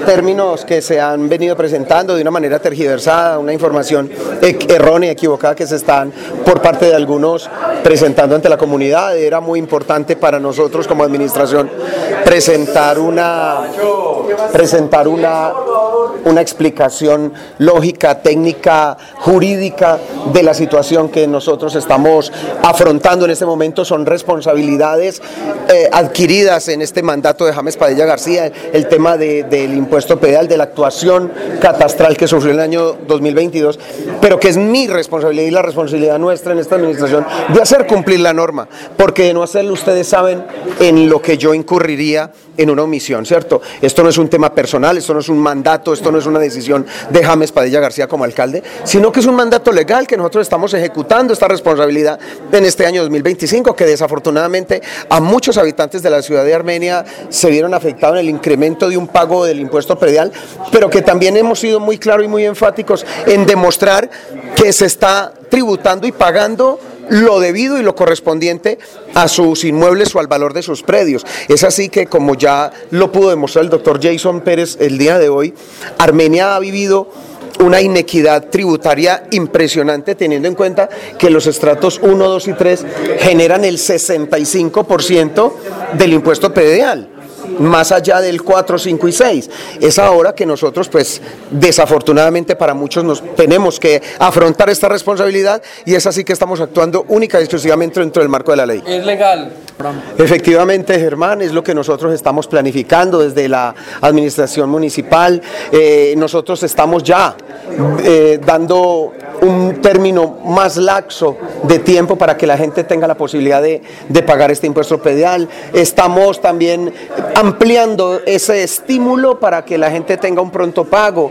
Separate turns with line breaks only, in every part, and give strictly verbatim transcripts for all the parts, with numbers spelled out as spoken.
términos que se han venido presentando de una manera tergiversada, una información errónea, equivocada que se están por parte de algunos presentando ante la comunidad. Era muy importante para nosotros como administración presentar una presentar una una explicación lógica, técnica, jurídica de la situación que nosotros estamos afrontando en este momento. Son responsabilidades eh, adquiridas en este mandato de James Padilla García, el tema de, del impuesto predial, de la actuación catastral que sufrió en el año dos mil veintidós, pero que es mi responsabilidad y la responsabilidad nuestra en esta administración de hacer cumplir la norma, porque de no hacerlo ustedes saben en lo que yo incurriría en una omisión, ¿cierto? Esto no es un tema personal, esto no es un mandato, esto no es una decisión de James Padilla García como alcalde, sino que es un mandato legal que nosotros estamos ejecutando esta responsabilidad en este año dos mil veinticinco, que desafortunadamente a muchos habitantes de la ciudad de Armenia se vieron afectados en el incremento de un pago del impuesto predial, pero que también hemos sido muy claros y muy enfáticos en demostrar que se está tributando y pagando lo debido y lo correspondiente a sus inmuebles o al valor de sus predios. Es así que, como ya lo pudo demostrar el doctor Jason Pérez el día de hoy, Armenia ha vivido una inequidad tributaria impresionante, teniendo en cuenta que los estratos uno, dos y tres generan el sesenta y cinco por ciento del impuesto predial, más allá del cuatro, cinco y seis. Es ahora que nosotros, pues, desafortunadamente para muchos nos tenemos que afrontar esta responsabilidad, y es así que estamos actuando única y exclusivamente dentro del marco de la ley.
¿Es legal?
Efectivamente, Germán, es lo que nosotros estamos planificando desde la administración municipal. Eh, nosotros estamos ya eh, dando un término más laxo de tiempo para que la gente tenga la posibilidad de, de pagar este impuesto predial. Estamos también ampliando ese estímulo para que la gente tenga un pronto pago.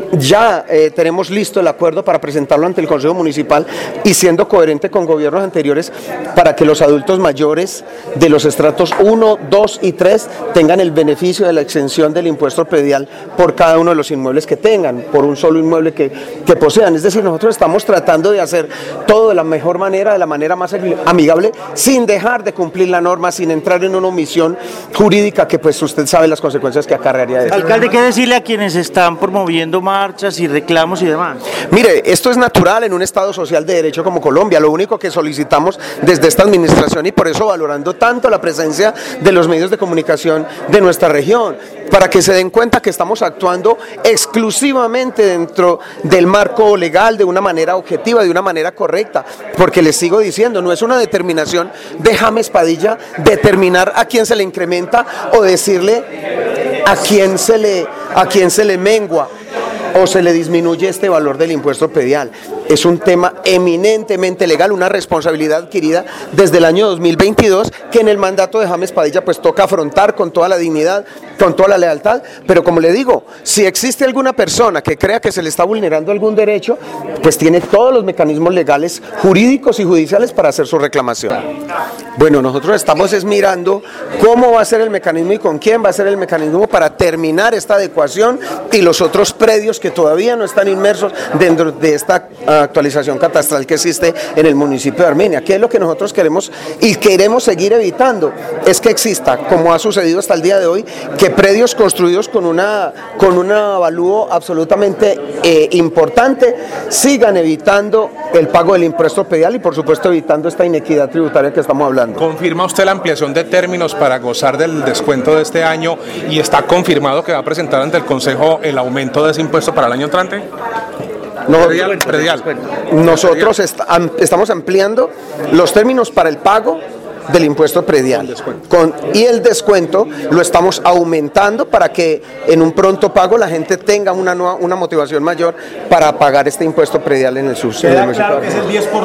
Ya eh, tenemos listo el acuerdo para presentarlo ante el Consejo Municipal, y siendo coherente con gobiernos anteriores, para que los adultos mayores de los estratos uno, dos y tres tengan el beneficio de la exención del impuesto predial por cada uno de los inmuebles que tengan, por un solo inmueble que, que posean. Es decir, nosotros estamos tratando de hacer todo de la mejor manera, de la manera más amigable, sin dejar de cumplir la norma, sin entrar en una omisión jurídica que, pues, usted sabe las consecuencias que acarrearía eso.
Alcalde, ¿qué decirle a quienes están promoviendo marchas y reclamos y demás?
Mire, esto es natural en un Estado social de derecho como Colombia. Lo único que solicitamos desde esta administración, y por eso valorando tanto la presencia de los medios de comunicación de nuestra región, para que se den cuenta que estamos actuando exclusivamente dentro del marco legal, de una manera objetiva, de una manera correcta, porque les sigo diciendo, no es una determinación de James Padilla determinar a quién se le incrementa o decirle a quién se le, a quién se le mengua o se le disminuye este valor del impuesto predial. Es un tema eminentemente legal, una responsabilidad adquirida desde el año dos mil veintidós, que en el mandato de James Padilla pues toca afrontar con toda la dignidad, con toda la lealtad, pero como le digo, si existe alguna persona que crea que se le está vulnerando algún derecho, pues tiene todos los mecanismos legales, jurídicos y judiciales para hacer su reclamación. Bueno, nosotros estamos es mirando cómo va a ser el mecanismo y con quién va a ser el mecanismo para terminar esta adecuación y los otros predios que todavía no están inmersos dentro de esta actualización catastral que existe en el municipio de Armenia. ¿Qué es lo que nosotros queremos y queremos seguir evitando? Es que exista, como ha sucedido hasta el día de hoy, que predios construidos con una con un avalúo absolutamente eh, importante sigan evitando el pago del impuesto predial y, por supuesto, evitando esta inequidad tributaria que estamos hablando.
¿Confirma usted la ampliación de términos para gozar del descuento de este año, y está confirmado que va a presentar ante el Consejo el aumento de ese impuesto para el año entrante?
No,
predial, predial.
Nosotros est am, estamos ampliando los términos para el pago del impuesto predial con, y el descuento lo estamos aumentando para que en un pronto pago la gente tenga una, nueva, una motivación mayor para pagar este impuesto predial en el subsidio.
Queda claro que es el diez por ciento.